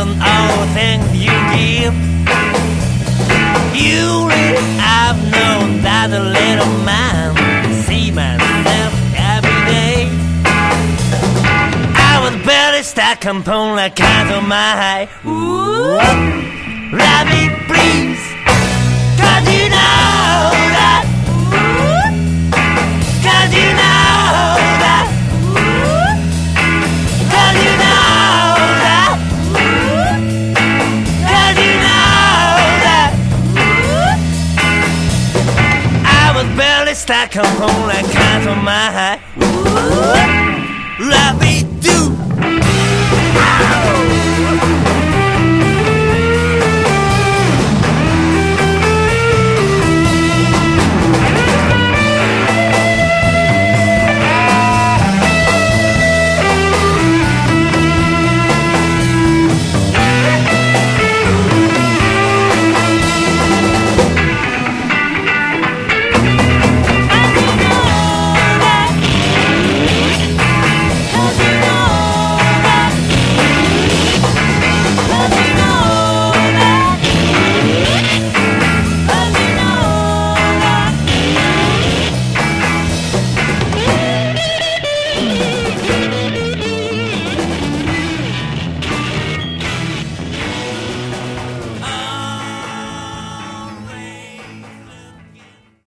on all things you give. You really have known that a little man see myself every day. I was barely stuck upon the count of my high. Ooh, let me please, 'cause you know that. Ooh, 'cause you know that. Ooh, 'cause you know that. Ooh, 'cause you know that. Ooh, I was barely stuck upon the count of my high. Ooh, let me